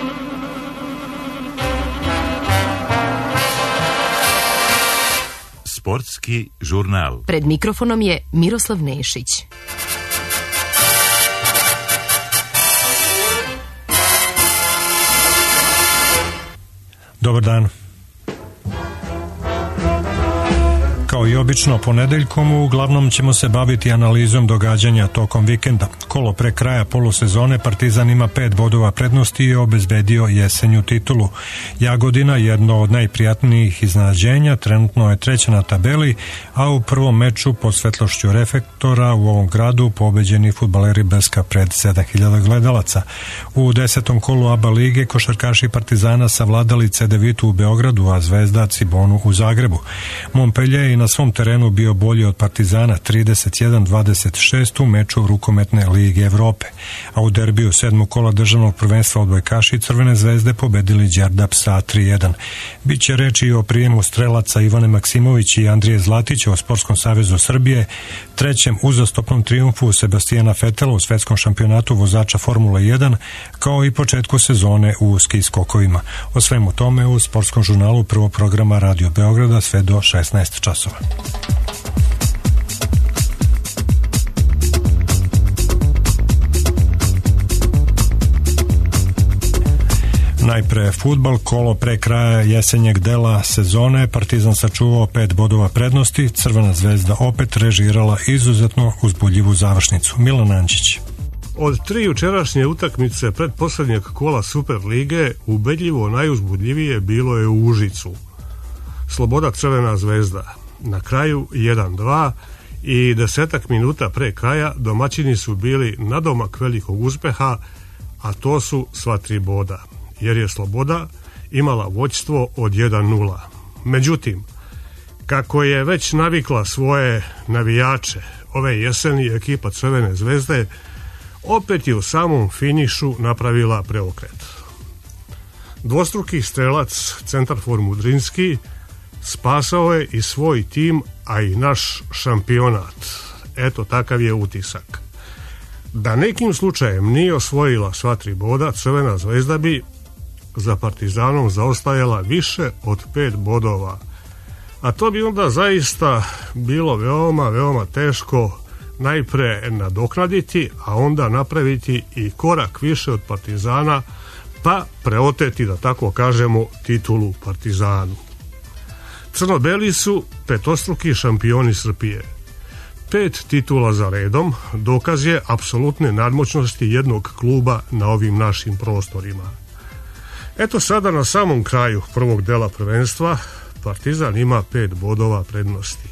Sportski žurnal. Pred mikrofonom je Miroslav Nešić. Dobar dan. Kao i obično ponedeljkom uglavnom ćemo se baviti analizom događanja tokom vikenda. Kolo pre kraja polusezone Partizan ima 5 bodova prednosti i obezbedio jesenju titulu. Jagodina, jedno od najprijatnijih iznenađenja, trenutno je treća na tabeli, a u prvom meču pod svetlošću reflektora u ovom gradu pobeđeni fudbaleri Brska pred 7000 gledalaca. U 10. kolu ABA lige košarkaši Partizana savladali CDVitu u Beogradu, a Zvezda Cibonu u Zagrebu. Montpellier i na svom terenu bio bolji od Partizana 31-26 u meču rukometne lige Evrope, a u derbiju 7. kola državnog prvenstva odbojkaši Crvene zvezde pobedili Đerdap sa 3-1. Biće reči o prijemu strelaca Ivane Maksimović i Andrije Zlatića u Sportskom savezu Srbije, trećem uzastopnom trijumfu Sebastijana Fetela u svetskom šampionatu vozača Formule 1, kao i početku sezone u ski skokovima. O svemu tome u Sportskom žurnalu prvog programa Radio Beograda sve do 16 časova. Najpre fudbal, kolo pre kraja jesenjeg dela sezone, Partizan sačuvao 5 bodova prednosti, Crvena zvezda opet režirala izuzetno uzbudljivu završnicu. Milan Ančić. Od 3 jučerašnje utakmice pred posljednjeg kola Super lige ubedljivo najuzbudljivije bilo je u Užicu. Sloboda Crvena zvezda. Na kraju 1-2 i 10 minuta pre kraja domaćini su bili nadomak velikog uspeha, a to su sva 3 boda, jer je Sloboda imala vođstvo od 1-0. Međutim, kako je već navikla svoje navijače, ove jeseni ekipa Crvene zvezde opet je u samom finišu napravila preokret. Dvostruki strelac centarfor Mudrinski spasao je i svoj tim, a i naš šampionat. Eto, takav je utisak. Da nekim slučajem nije osvojila sva 3 boda, Crvena zvezda bi za Partizanom zaostajala više od 5 bodova. A to bi onda zaista bilo veoma teško najpre nadoknaditi, a onda napraviti i korak više od Partizana, pa preoteti, da tako kažemo, titulu Partizanu. Crno-beli su petostruki šampioni Srbije. 5 titula za redom dokaz je apsolutne nadmoćnosti jednog kluba na ovim našim prostorima. Eto sada na samom kraju prvog dela prvenstva Partizan ima 5 bodova prednosti.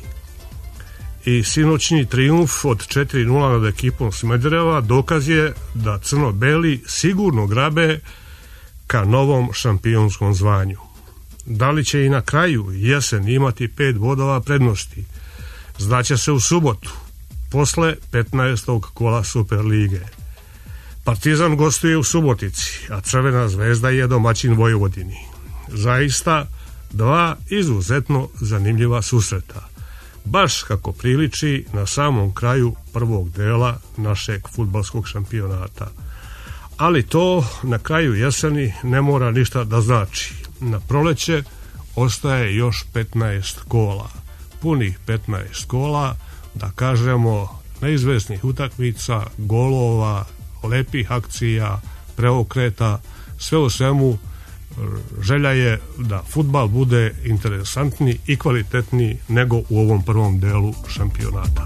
I sinoćni trijumf od 4-0 nad ekipom Smedereva dokaz je da crno-beli sigurno grabe ka novom šampionskom zvanju. Da li će i na kraju jesen imati 5 bodova prednosti? Znaće se u subotu, posle 15. kola Super lige. Partizan gostuje u Subotici, a Crvena zvezda je domaćin Vojvodini. Zaista 2 izuzetno zanimljiva susreta. Baš kako priliči na samom kraju prvog dela našeg fudbalskog šampionata. Ali to na kraju jeseni ne mora ništa da znači. Na proleće ostaje još 15 kola. Punih 15 kola, da kažemo, neizvesnih utakmica, golova, lepih akcija, preokreta, sve u svemu želja je da fudbal bude interesantniji i kvalitetniji nego u ovom prvom delu šampionata.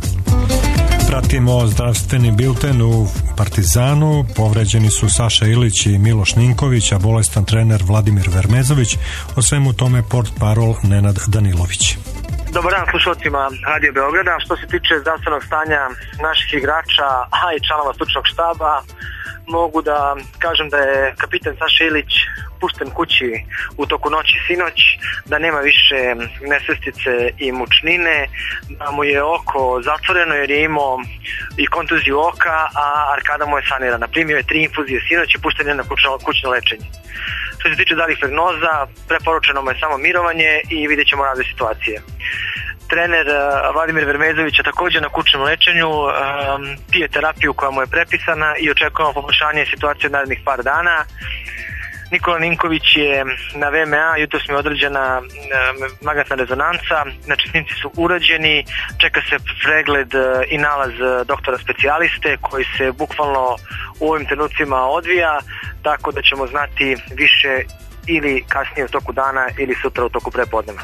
Pratimo zdravstveni bilten u Partizanu. Povređeni su Saša Ilić i Miloš Ninković, a bolestan trener Vladimir Vermezović. O svemu tome portparol Nenad Danilović. Dobar dan slušalcima Radio Beograda. Što se tiče zdravstvenog stanja naših igrača, a i članova stručnog štaba, mogu da kažem da je kapitan Saša Ilić pušten kući u toku noći sinoć, da nema više nesvestice i mučnine, da mu je oko zatvoreno jer je imao i kontuziju oka, a arkada mu je sanirana. Primio je 3 infuzije sinoć i pušten je na kućno lečenje. Što se tiče dalih prognoza, preporučeno mu je samo mirovanje i vidjet ćemo razvoj situacije. Trener Vladimir Vermezović je također na kućnom lečenju, pije terapiju koja mu je prepisana i očekujemo poboljšanje situacije od narednih par dana. Nikola Ninković je na VMA, jutros mi je određena magnetna rezonanca, znači snimci su urađeni, čeka se pregled i nalaz doktora specijaliste koji se bukvalno u ovim trenucima odvija, tako da ćemo znati više ili kasnije u toku dana ili sutra u toku prepodneva.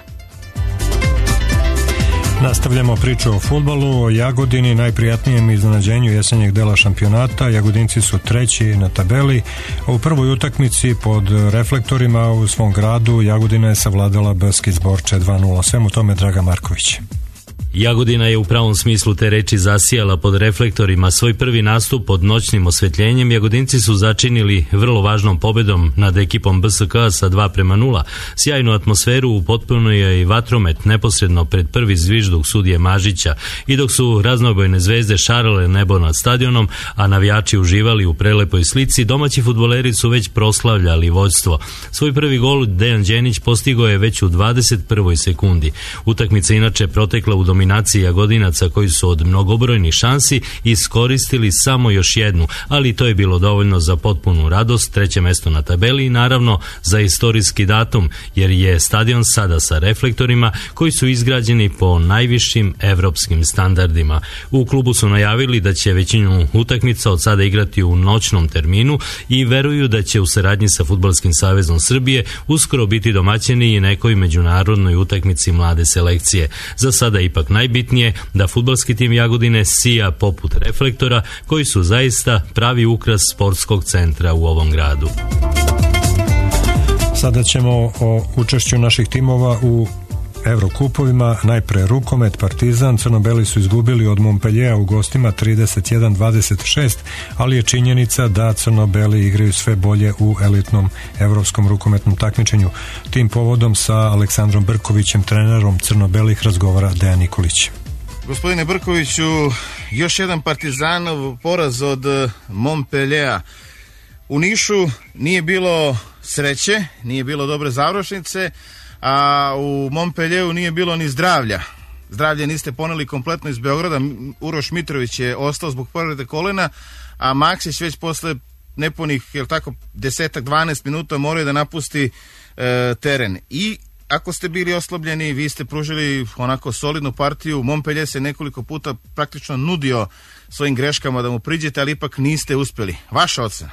Nastavljamo priču o fudbalu, o Jagodini, najprijatnijem iznenađenju jesenjeg dela šampionata. Jagodinci su treći na tabeli. U prvoj utakmici pod reflektorima u svom gradu Jagodina je savladala Baski Zborče 2-0. Svemu tome Draga Marković. Jagodina je u pravom smislu te reči zasijala pod reflektorima. Svoj prvi nastup pod noćnim osvetljenjem Jagodinci su začinili vrlo važnom pobedom nad ekipom BSK sa 2-0. Sjajnu atmosferu upotpunio je i vatromet neposredno pred prvi zvižduk sudije Mažića. I dok su raznobojne zvezde šarale nebo nad stadionom, a navijači uživali u prelepoj slici, domaći fudbaleri su već proslavljali vođstvo. Svoj prvi gol Dejan Đenić postigao je već u 21. sekundi. Utakmica inače protekla u dominaciji Jagodinaca koji su od mnogobrojnih šansi iskoristili samo još jednu, ali to je bilo dovoljno za potpunu radost, treće mesto na tabeli i naravno za istorijski datum, jer je stadion sada sa reflektorima koji su izgrađeni po najvišim evropskim standardima. U klubu su najavili da će većinu utakmica od sada igrati u noćnom terminu i veruju da će u saradnji sa Fudbalskim savezom Srbije uskoro biti domaćeni i nekoj međunarodnoj utakmici mlade selekcije. Za sada ipak najbitnije da fudbalski tim Jagodine sija poput reflektora koji su zaista pravi ukras sportskog centra u ovom gradu. Sada ćemo o učešću naših timova u Evrokupovima. Najpre rukomet, Partizan, crno-beli su izgubili od Montpelliera u gostima 31-26, ali je činjenica da crno-beli igraju sve bolje u elitnom evropskom rukometnom takmičenju. Tim povodom sa Aleksandrom Brkovićem, trenerom crno-belih, razgovara Dejan Nikolić. Gospodine Brkoviću, još jedan Partizanov poraz od Montpelliera. U Nišu nije bilo sreće, nije bilo dobre završnice, a u Montpellieru nije bilo ni zdravlja. Zdravlje niste poneli kompletno iz Beograda. Uroš Mitrović je ostao zbog povrede kolena, a Maksić već posle nepunih, 10-12 minuta morao da napusti teren. I ako ste bili oslabljeni, vi ste pružili onako solidnu partiju. Montpellier se nekoliko puta praktično nudio svojim greškama da mu priđete, ali ipak niste uspjeli. Vaša ocena?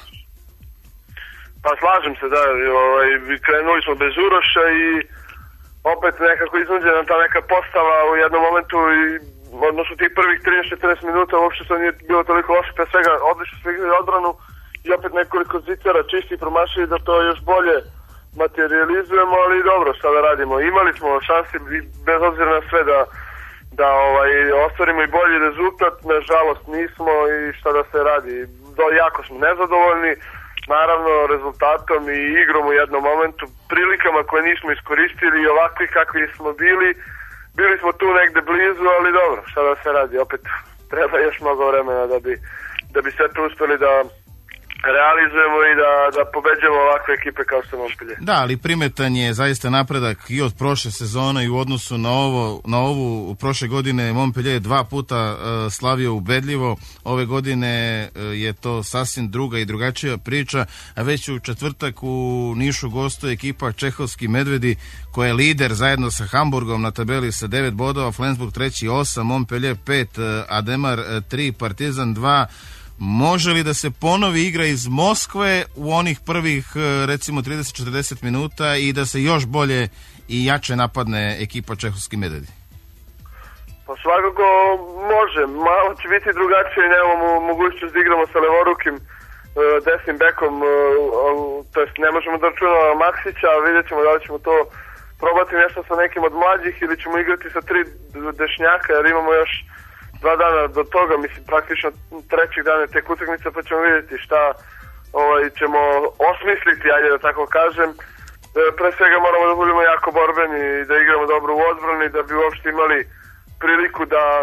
Pa slažem se, da, krenuli smo bez Uroša i opet nekako iznuđena ta neka postava u jednom momentu i odnosno tih prvih 13-14 minuta uopšte to nije bilo toliko loše, pre svega odlično smo igrali odbranu i opet nekoliko zicara čisti promašili da to još bolje materializujemo, ali dobro, šta da radimo. Imali smo šansi bez obzira na sve da ostvarimo i bolji rezultat, nažalost nismo i šta da se radi. Jako smo nezadovoljni, naravno rezultatom i igrom u jednom momentu, prilikama koje nismo iskoristili i ovakvi kakvi smo bili smo tu negde blizu, ali dobro, šta da se radi, opet treba još mnogo vremena da bi sve to uspeli da realizujemo i da pobeđamo ovakve ekipe kao što Montpellier. Da, ali primetan je zaista napredak i od prošle sezone i u odnosu na ovu prošle godine Montpellier 2 puta slavio ubedljivo. Ove godine je to sasvim druga i drugačija priča, a već u četvrtak u Nišu gostuje ekipa Čehovski Medvedi koja je lider zajedno sa Hamburgom na tabeli sa 9 bodova, Flensburg 3 8, Montpellier 5, Ademar 3, Partizan 2. Može li da se ponovi igra iz Moskve u onih prvih recimo 30-40 minuta i da se još bolje i jače napadne ekipa Čehovski Medvedi? Pa svakako može, malo će biti drugačije, nemamo mogućnost da igramo sa levorukim desnim bekom, to jest ne možemo da računamo Maksića, a vidjet ćemo da li ćemo to probati nešto sa nekim od mlađih ili ćemo igrati sa 3 dešnjaka jer imamo još 2 dana do toga, mislim praktično trećeg dana tek utakmica, pa ćemo vidjeti šta ćemo osmisliti, ajde da tako kažem. Pre svega moramo da budemo jako borbeni i da igramo dobro u odbrani, da bi uopšte imali priliku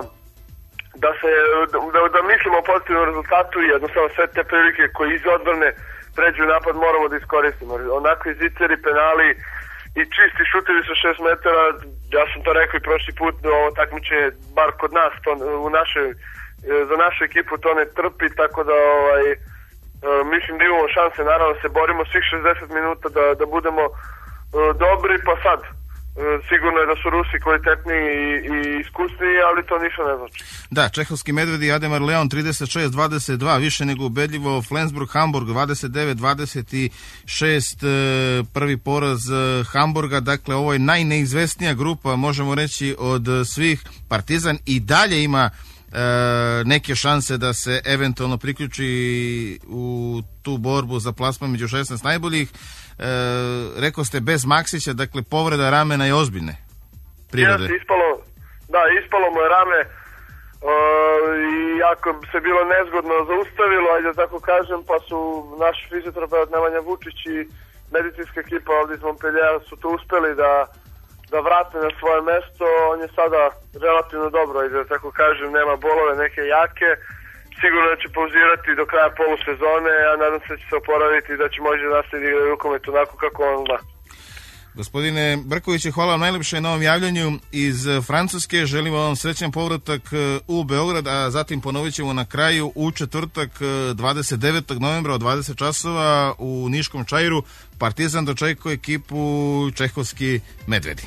da mislimo o pozitivnom rezultatu i jednostavno sve te prilike koje iz odbrane pređu u napad moramo da iskoristimo. Onakvi ziceri, penali i čisti šutevi sa 6 metara, ja sam to rekao i prošli put, ovo takmičenje, bar kod nas, to, za našu ekipu to ne trpi, tako da mislim da imamo šanse, naravno se borimo svih 60 minuta da budemo dobri, pa sad sigurno je da su Rusi kvalitetniji i iskusniji, ali to ništa ne znači. Da, čehovski Medvedi i Ademar Leon 36-22, više nego ubedljivo. Flensburg, Hamburg 29-26, prvi poraz Hamburga. Dakle, ovo je najneizvesnija grupa, možemo reći, od svih. Partizan i dalje ima neke šanse da se eventualno priključi u tu borbu za plasman među 16 najboljih. Rekao ste bez Maksića, dakle povreda ramena je ozbiljne prirode. Ispalo mu je rame i jako se bilo nezgodno zaustavilo, ajde tako kažem, pa su naš fizioterapeut Nemanja Vučić i medicinska ekipa ovdje iz Montpelliera su to uspeli da vrate na svoje mesto. On je sada relativno dobro, ajde tako kažem, nema bolove neke jake, sigurno da će pauzirati do kraja polusezone, a nadam se da će se oporaviti i da će možda nastaviti igrati rukomet onako kako on zna. Gospodine Brkoviću, hvala vam najlepše na ovom javljanju iz Francuske. Želimo vam srećan povratak u Beograd, a zatim ponovit ćemo na kraju u četvrtak 29. novembra od 20 časova u Niškom Čairu. Partizan dočekuje ekipu čehovski Medvedi.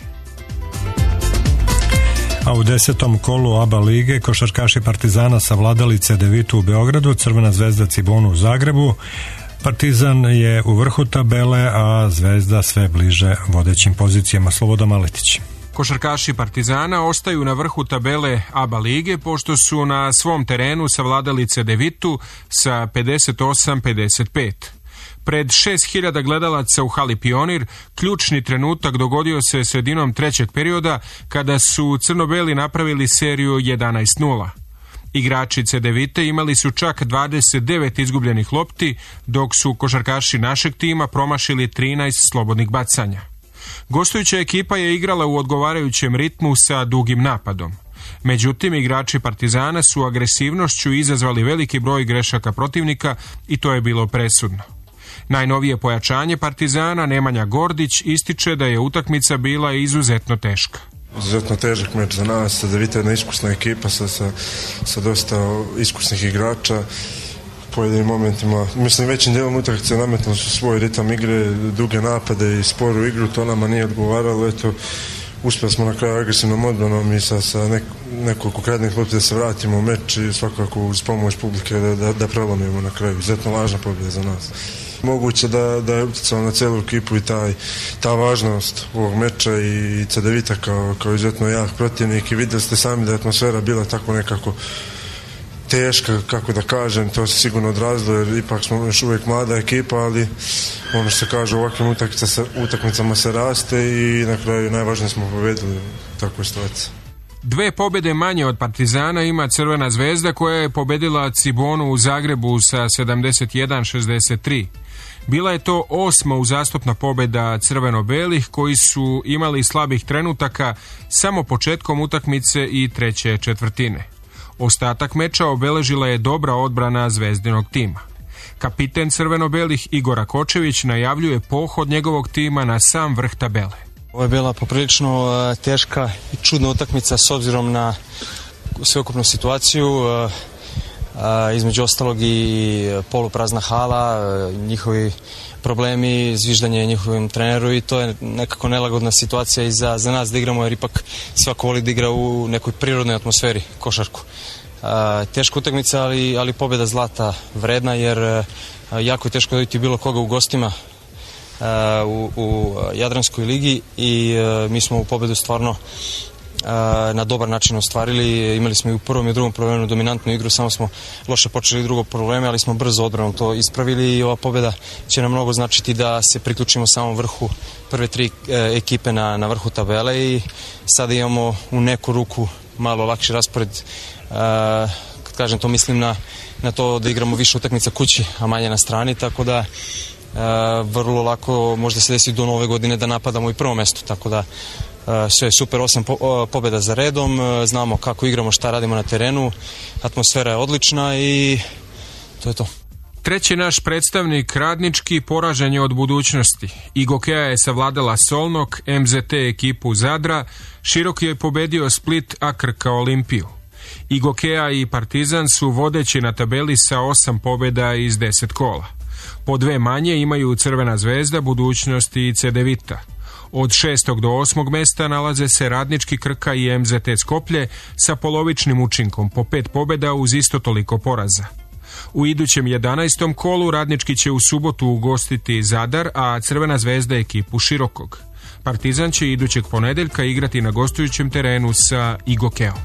A u 10. kolu ABA lige košarkaši Partizana savladali CDVitu u Beogradu, Crvena zvezda Cibonu u Zagrebu. Partizan je u vrhu tabele, a Zvezda sve bliže vodećim pozicijama. Slobodan Maletić. Košarkaši Partizana ostaju na vrhu tabele ABA lige pošto su na svom terenu savladali CDVitu sa 58-55. Pred 6000 gledalaca u hali Pionir, ključni trenutak dogodio se sredinom trećeg perioda kada su crno-beli napravili seriju 11-0. Igrači CDVite imali su čak 29 izgubljenih lopti, dok su košarkaši našeg tima promašili 13 slobodnih bacanja. Gostujuća ekipa je igrala u odgovarajućem ritmu sa dugim napadom. Međutim, igrači Partizana su agresivnošću izazvali veliki broj grešaka protivnika i to je bilo presudno. Najnovije pojačanje Partizana, Nemanja Gordić, ističe da je utakmica bila izuzetno teška. Izuzetno težak meč za nas, CDVita je jedna iskusna ekipa sa dosta iskusnih igrača. Pojedinim momentima, mislim većim dijelom utakmice nametno su svoj ritam igre, duge napade i sporu igru, to nama nije odgovaralo. Eto, uspjeli smo na kraju agresivnom odbranom i sa nekoliko kratnih lopti da se vratimo u meč i svakako uz pomoć publike da prelomimo na kraju. Izuzetno važna pobjeda za nas. Moguće da je utjecalo na cijelu ekipu i ta važnost ovog meča i CDVita kao izuzetno jak protivnik i vidjeli ste sami da je atmosfera bila tako nekako teška, kako da kažem, to se sigurno odrazilo jer ipak smo još uvijek mlada ekipa, ali ono što se kaže u ovakvim utakmicama se raste i na kraju najvažnije smo pobedili u takvoj situaciji. 2 pobjede manje od Partizana ima Crvena zvezda koja je pobedila Cibonu u Zagrebu sa 71-63. Bila je to 8. uzastopna pobjeda crveno-belih koji su imali slabih trenutaka samo početkom utakmice i treće četvrtine. Ostatak meča obeležila je dobra odbrana zvezdinog tima. Kapiten crveno-belih Igor Rakočević najavljuje pohod njegovog tima na sam vrh tabele. Ovo je bila poprilično teška i čudna utakmica s obzirom na sveukupnu situaciju. Između ostalog i poluprazna hala, njihovi problemi, zviždanje njihovim treneru i to je nekako nelagodna situacija i za nas da igramo jer ipak svako voli da igra u nekoj prirodnoj atmosferi košarku. Teška utakmica, ali pobjeda zlata vredna jer jako je teško dobiti bilo koga u gostima u Jadranskoj ligi i mi smo u pobjedu stvarno na dobar način ostvarili. Imali smo i u prvom i u drugom problemu dominantnu igru, samo smo loše počeli drugo probleme, ali smo brzo odbranom to ispravili i ova pobjeda će nam mnogo značiti da se priključimo samom vrhu, prve 3 ekipe na vrhu tabele i sada imamo u neku ruku malo lakši raspored. Kad kažem to mislim na to da igramo više utakmica kući, a manje na strani, tako da vrlo lako možda se desi do nove godine da napadamo i prvo mesto, tako da sve je super, 8 pobjeda za redom, znamo kako igramo, šta radimo na terenu, atmosfera je odlična i to je to. Treći naš predstavnik radnički poražen je od budućnosti. Igokeja je savladala Solnok, MZT ekipu Zadra, Široki je pobedio Split, a Krka Olimpiju. Igokea i Partizan su vodeći na tabeli sa 8 pobjeda iz 10 kola. Po 2 manje imaju Crvena zvezda, Budućnost i Cedevita. Od 6. do 8. mesta nalaze se Radnički, Krka i MZT Skoplje sa polovičnim učinkom po 5 pobjeda uz isto toliko poraza. U idućem 11. kolu Radnički će u subotu ugostiti Zadar, a Crvena zvezda ekipu Širokog. Partizan će idućeg ponedeljka igrati na gostujućem terenu sa Igokeom.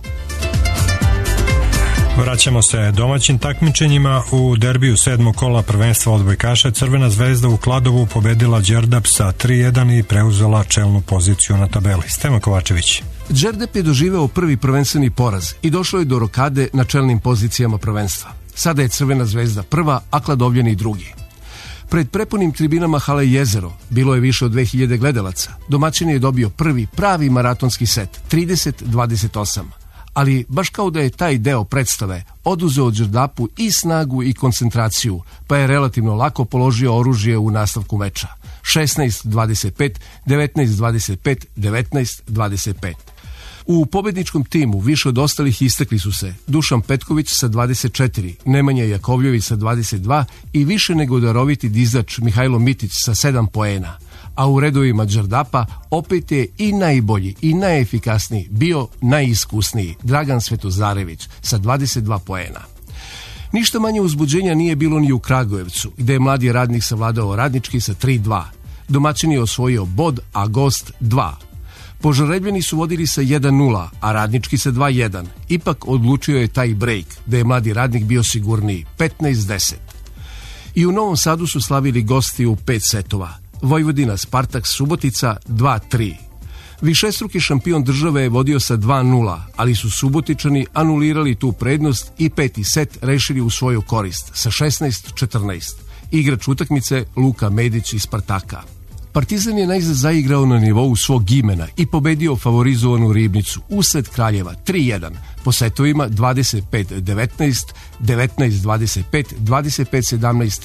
Vraćamo se domaćim takmičenjima. U derbiju 7. kola prvenstva odbojkaša Crvena zvezda u Kladovu pobedila Đerdap sa 3-1 i preuzela čelnu poziciju na tabeli. Stevan Kovačević. Đerdap je doživeo prvi prvenstveni poraz i došao je do rokade na čelnim pozicijama prvenstva. Sada je Crvena zvezda prva, a Kladovljani drugi. Pred prepunim tribinama hale Jezero bilo je više od 2000 gledalaca. Domaćin je dobio prvi pravi maratonski set, 30-28. Ali baš kao da je taj deo predstave oduzeo Đerdapu i snagu i koncentraciju, pa je relativno lako položio oružje u nastavku meča. 16-25, 19-25, 19-25. U pobedničkom timu više od ostalih istakli su se Dušan Petković sa 24, Nemanja Jakovljević sa 22 i više nego daroviti dizač Mihajlo Mitić sa 7 poena. A u redovima Đerdapa opet je i najbolji i najefikasniji bio najiskusniji Dragan Svetozarević sa 22 poena. Ništa manje uzbuđenja nije bilo ni u Kragujevcu, gde je mladi Radnik savladao Radnički sa 3-2. Domaćin je osvojio bod, a gost 2. Požarebljeni su vodili sa 1-0, a Radnički sa 2-1. Ipak odlučio je taj break, da je mladi Radnik bio sigurniji, 15-10. I u Novom Sadu su slavili gosti u 5 setova. Vojvodina Spartak Subotica 2-3. Višestruki šampion države je vodio sa 2-0, ali su Subotičani anulirali tu prednost i 5. set rešili u svoju korist sa 16-14. Igrač utakmice Luka Medić iz Spartaka. Partizan je najzad zaigrao na nivou svog imena i pobedio favorizovanu Ribnicu usred Kraljeva 3-1, po setovima 25-19, 19-25, 25-17,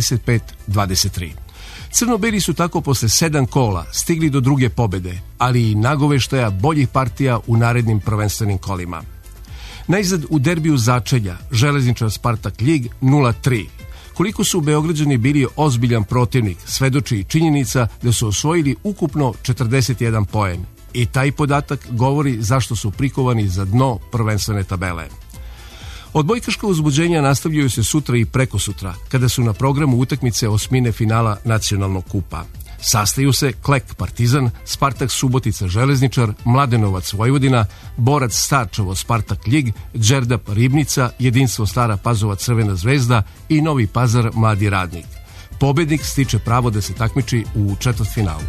25-23. Crno-beli su tako posle 7 kola stigli do druge pobede, ali i nagoveštaja boljih partija u narednim prvenstvenim kolima. Najzad u derbiju začelja Železničar Spartak Ljig 0-3. Koliko su Beograđani bili ozbiljan protivnik, svedoči i činjenica da su osvojili ukupno 41 poen. I taj podatak govori zašto su prikovani za dno prvenstvene tabele. Odbojkaška uzbuđenja nastavljaju se sutra i prekosutra, kada su na programu utakmice osmine finala nacionalnog kupa. Sastaju se Klek Partizan, Spartak Subotica Železničar, Mladenovac Vojvodina, Borac Starčevo Spartak Ljig, Đerdap Ribnica, Jedinstvo Stara Pazova Crvena zvezda i Novi Pazar Mladi Radnik. Pobednik stiče pravo da se takmiči u četvrtfinalu.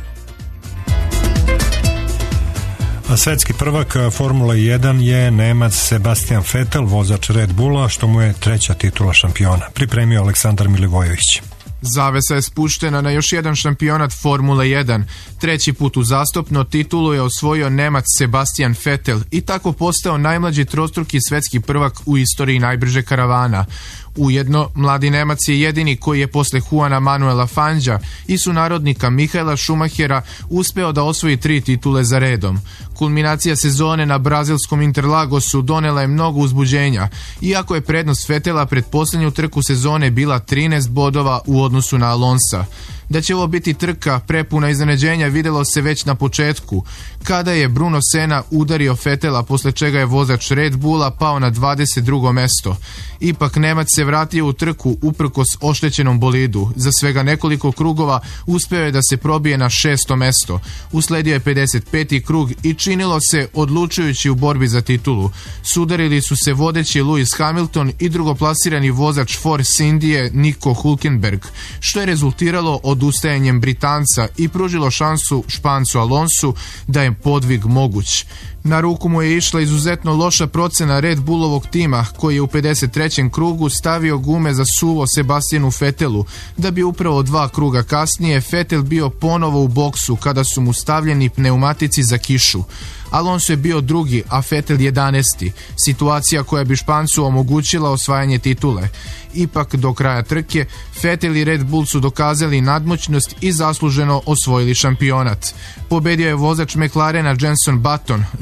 A svetski prvak Formule 1 je Nemac Sebastian Vettel, vozač Red Bulla, što mu je 3. titula šampiona. Pripremio Aleksandar Milivojević. Zavesa je spuštena na još jedan šampionat Formule 1. 3. put uzastopno titulu je osvojio Nemac Sebastian Vettel i tako postao najmlađi trostruki svetski prvak u istoriji najbrže karavana. Ujedno, mladi Nemac je jedini koji je posle Juana Manuela Fangea i sunarodnika Mihaela Schumachera uspeo da osvoji 3 titule za redom. Kulminacija sezone na brazilskom Interlagosu donela je mnogo uzbuđenja, iako je prednost Vettela pred posljednju trku sezone bila 13 bodova u odnosu na Alonsa. Da će ovo biti trka prepuna iznenađenja videlo se već na početku, kada je Bruno Senna udario Vettela, posle čega je vozač Red Bulla pao na 22. mesto. Ipak Nemac se vratio u trku uprkos oštećenom bolidu. Za svega nekoliko krugova uspeo je da se probije na 6. mesto. Usledio je 55. krug i činilo se odlučujući u borbi za titulu. Sudarili su se vodeći Lewis Hamilton i drugoplasirani vozač Force Indije Nico Hülkenberg, što je rezultiralo odustajanjem Britanca i pružilo šansu Špancu Alonsu da je podvig moguć. Na ruku mu je išla izuzetno loša procena Red Bullovog tima, koji je u 53. krugu stavio gume za suvo Sebastianu Vettelu, da bi upravo 2 kruga kasnije Vettel bio ponovo u boksu kada su mu stavljeni pneumatici za kišu. Alonso je bio drugi, a Vettel 11. Situacija koja bi Špancu omogućila osvajanje titule. Ipak do kraja trke Vettel i Red Bull su dokazali nadmoćnost i zasluženo osvojili šampionat. Pobedio je vozač McLarena Jenson Button,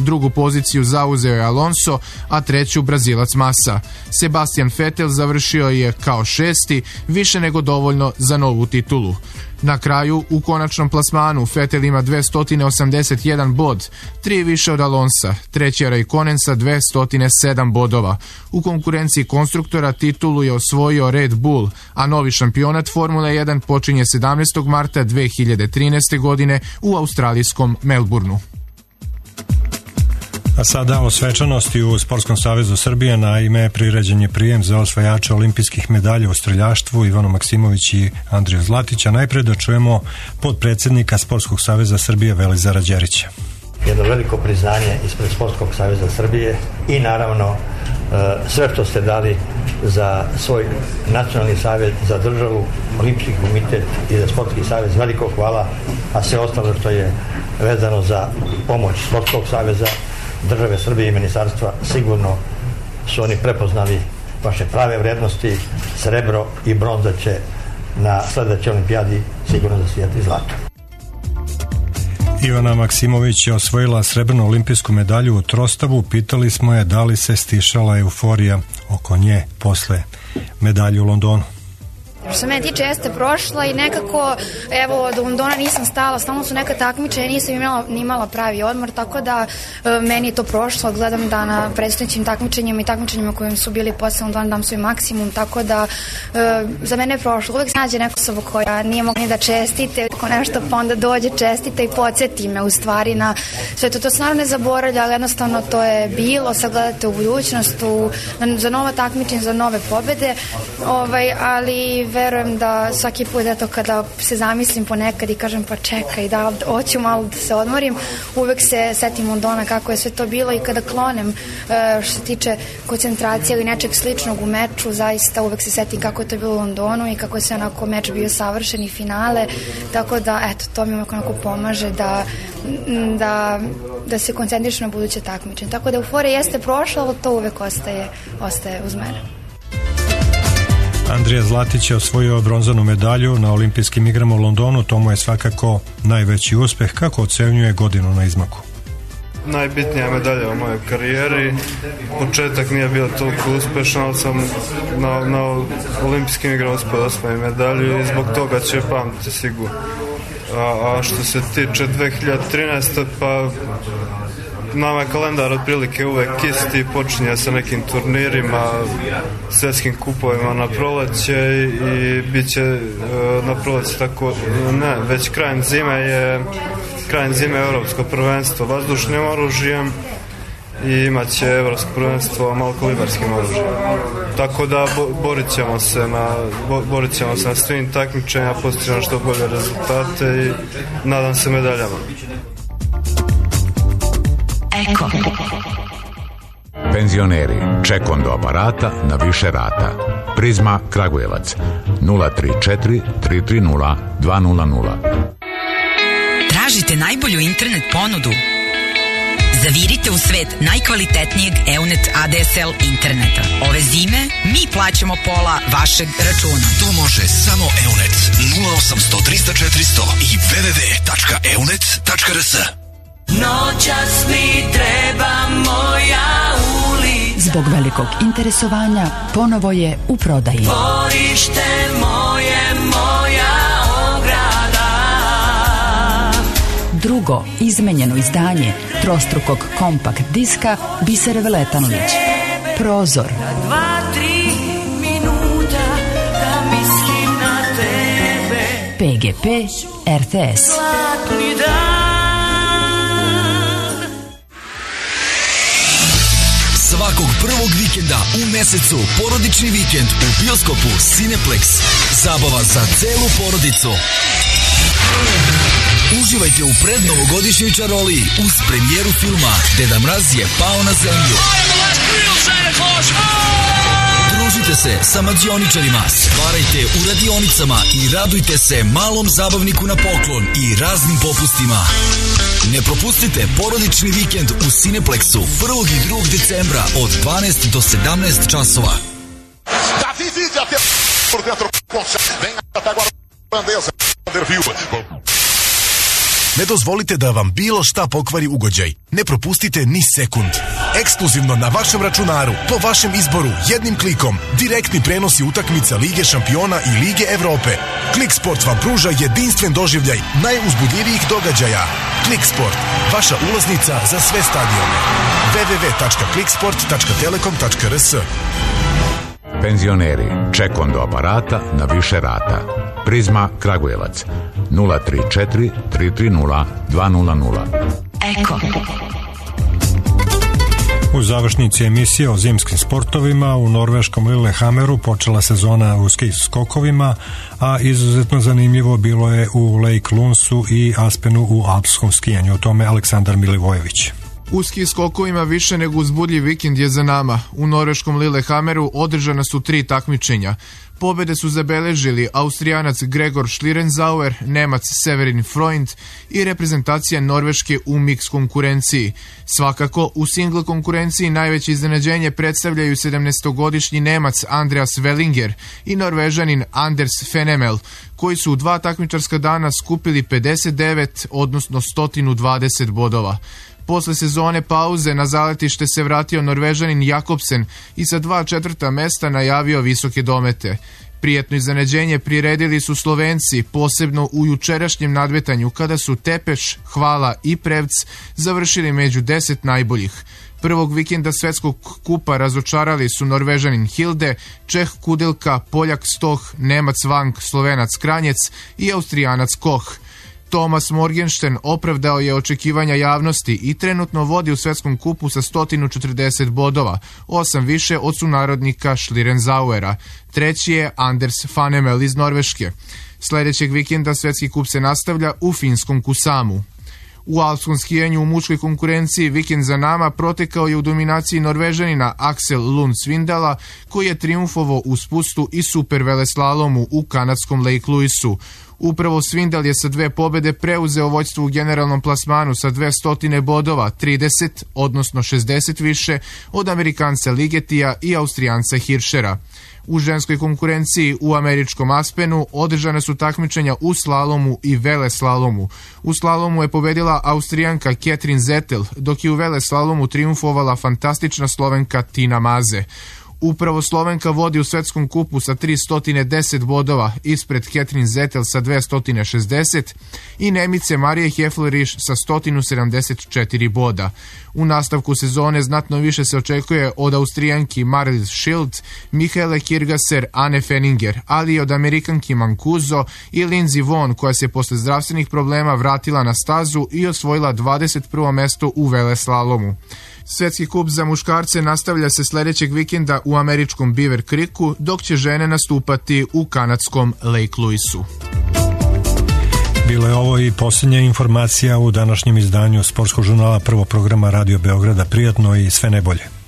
Drugu poziciju zauzeo je Alonso, a treću Brazilac Massa. Sebastian Vettel završio je kao šesti, više nego dovoljno za novu titulu. Na kraju, u konačnom plasmanu, Vettel ima 281 bod, 3 više od Alonsa, treći je Raikkonen sa 207 bodova. U konkurenciji konstruktora titulu je osvojio Red Bull, a novi šampionat Formule 1 počinje 17. marta 2013. godine u australijskom Melbourneu. A sada o svečanosti u Sportskom savezu Srbije. Naime, priređen je prijem za osvajača olimpijskih medalja u streljaštvu Ivano Maksimović i Andriju Zlatića. Najpre da čujemo podpredsednika Sportskog saveza Srbije Velizara Đerića. Jedno veliko priznanje ispred Sportskog saveza Srbije i naravno sve što ste dali za svoj nacionalni savez, za državu, olimpijski komitet i za Sportski savez, veliko hvala, a sve ostalo što je vezano za pomoć Sportskog saveza, države Srbije i ministarstva, sigurno su oni prepoznali vaše prave vrednosti. Srebro i bronza će na sledećoj olimpijadi sigurno zasijati zlato. Ivana Maksimović je osvojila srebrnu olimpijsku medalju u trostavu. Pitali smo je da li se stišala euforija oko nje posle medalje u Londonu. Što se mene tiče, jeste prošla i nekako, evo, do Londona nisam stala, stalno su neka takmičenja, nisam imala pravi odmor, tako da meni je to prošlo. Gledam da na predstojećim takmičenjima i takmičenjima kojim su bili posle Londona dam svoj maksimum, tako da za mene je prošlo. Uvek se nađe neka osoba koja nije mogla ni da čestite, ako nešto pa onda dođe, čestite i podsjeti me u stvari na sve to. To se naravno ne zaboravlja, ali jednostavno to je bilo, sad gledate u budućnost, za nova takmičenja, za nove pobede, ali verujem da svaki put, eto, kada se zamislim ponekad i kažem pa čekaj, da hoću malo da se odmorim, uvek se setim Londona kako je sve to bilo i kada klonem što se tiče koncentracije ili nečeg sličnog u meču, zaista uvek se setim kako je to bilo u Londonu i kako je sve onako meč bio savršen i finale, tako da eto, to mi onako pomaže da se koncentrišem na buduće takmičenje. Tako da euforija jeste prošla, ali to uvek ostaje uz mene. Andrija Zlatić je osvojio bronzanu medalju na olimpijskim igrama u Londonu. To mu je svakako najveći uspeh. Kako ocenjuje godinu na izmaku? Najbitnija medalja u mojoj karijeri. Početak nije bio toliko uspešan, ali sam na olimpijskim igrama uspio da osvojim medalju i zbog toga će pamtiti sigurno. A što se tiče 2013. pa nama je kalendar otprilike uvek isti, počinje sa nekim turnirima, svjetskim kupovima na proleće i bit će na proleće tako, ne, već krajem zime evropsko prvenstvo vazdušnim oružjem i imat će evropsko prvenstvo malokalibarskim oružjem. Tako da borit ćemo se na svim takmičenjima, postižemo što bolje rezultate i nadam se medaljama. Eko. Penzioneri, ček do aparata na više rata. Prizma Kragujevac 034 330 200. Tražite najbolju internet ponudu? Zavirite u svet najkvalitetnijeg EUNET ADSL interneta. Ove zime mi plaćamo pola vašeg računa. To može samo EUNET 0800 300 400 i www.eunet.rs. Noćas mi treba moja ulica. Zbog velikog interesovanja ponovo je u prodaji. Dvorište moje, moja ograda. Drugo izmenjeno izdanje trostrukog kompakt diska Bisere Veletanović. Prozor. 2-3 minuta da mislim na tebe. PGP RTS. Zlatni dan. Svakog prvog vikenda u mesecu porodični vikend u bioskopu Cineplex. Zabava za celu porodicu. Uživajte u prednovogodišnjoj čaroliji uz premijeru filma Deda Mraz je pao na zemlju. Družite se sa mađioničarima, stvarajte u radionicama i radujte se malom zabavniku na poklon i raznim popustima. Ne propustite porodični vikend u Cineplexu 1. i 2. decembra od 12 do 17 časova. Ne dozvolite da vam bilo šta pokvari ugođaj. Ne propustite ni sekund. Ekskluzivno na vašem računaru, po vašem izboru, jednim klikom, direktni prenosi utakmica Lige šampiona i Lige Evrope. Kliksport vam pruža jedinstven doživljaj najuzbudljivijih događaja. Kliksport, vaša ulaznica za sve stadione. www.kliksport.telekom.rs. Penzioneri, ček do aparata na više rata. Prizma Kragujevac 034 330 200. Eko. U završnici emisije o zimskim sportovima u norveškom Lillehammeru počela sezona u ski skokovima, a izuzetno zanimljivo bilo je u Lake Lunsu i Aspenu u alpskom skijanju. O tome Aleksandar Milivojević. U ski skokovima više nego uzbudljiv vikend je za nama. U norveškom Lillehammeru održana su 3 takmičenja. Pobede su zabeležili Austrijanac Gregor Schlierenzauer, Nemac Severin Freund i reprezentacija Norveške u mix konkurenciji. Svakako, u single konkurenciji najveće iznenađenje predstavljaju 17-godišnji Nemac Andreas Wellinger i Norvežanin Anders Fenemel, koji su u 2 takmičarska dana skupili 59, odnosno 120 bodova. Posle sezone pauze na zaletište se vratio Norvežanin Jakobsen i sa 2 četvrta mesta najavio visoke domete. Prijetno iznenađenje priredili su Slovenci, posebno u jučerašnjem nadmetanju kada su Tepeš, Hvala i Prevc završili među 10 najboljih. Prvog vikenda svetskog kupa razočarali su Norvežanin Hilde, Čeh Kudelka, Poljak Stoh, Nemac Vank, Slovenac Kranjec i Austrijanac Koch. Thomas Morgenstern opravdao je očekivanja javnosti i trenutno vodi u svetskom kupu sa 140 bodova, 8 više od sunarodnika Schlierenzauera. Treći je Anders Fanemel iz Norveške. Sljedećeg vikenda svetski kup se nastavlja u finskom Kusamu. U alpskom skijanju u muškoj konkurenciji vikend za nama protekao je u dominaciji Norvežanina Axel Lund Svindala, koji je triumfovao u spustu i super veleslalomu u kanadskom Lake Louisu. Upravo Svindal je sa 2 pobede preuzeo vođstvo u generalnom plasmanu sa 200 bodova, 30, odnosno 60 više od Amerikanca Ligetija i Austrijanca Hirschera. U ženskoj konkurenciji u američkom Aspenu održane su takmičenja u slalomu i veleslalomu. U slalomu je pobedila Austrijanka Katrin Zettel, dok je u veleslalomu triumfovala fantastična Slovenka Tina Maze. Upravo Slovenka vodi u svetskom kupu sa 310 bodova ispred Katrin Zettel sa 260 i Nemice Marije Hefleriš sa 174 boda. U nastavku sezone znatno više se očekuje od Austrijanki Marlies Schild, Michaele Kirgaser, Anne Fenninger, ali i od Amerikanki Mancuso i Lindsey Vonn, koja se posle zdravstvenih problema vratila na stazu i osvojila 21. mesto u veleslalomu. Svetski kup za muškarce nastavlja se sljedećeg vikenda u američkom Beaver Creeku, dok će žene nastupati u kanadskom Lake Louisu. Bilo je ovo i posljednja informacija u današnjem izdanju sportskog žurnala Prvog programa Radio Beograda. Prijatno i sve najbolje.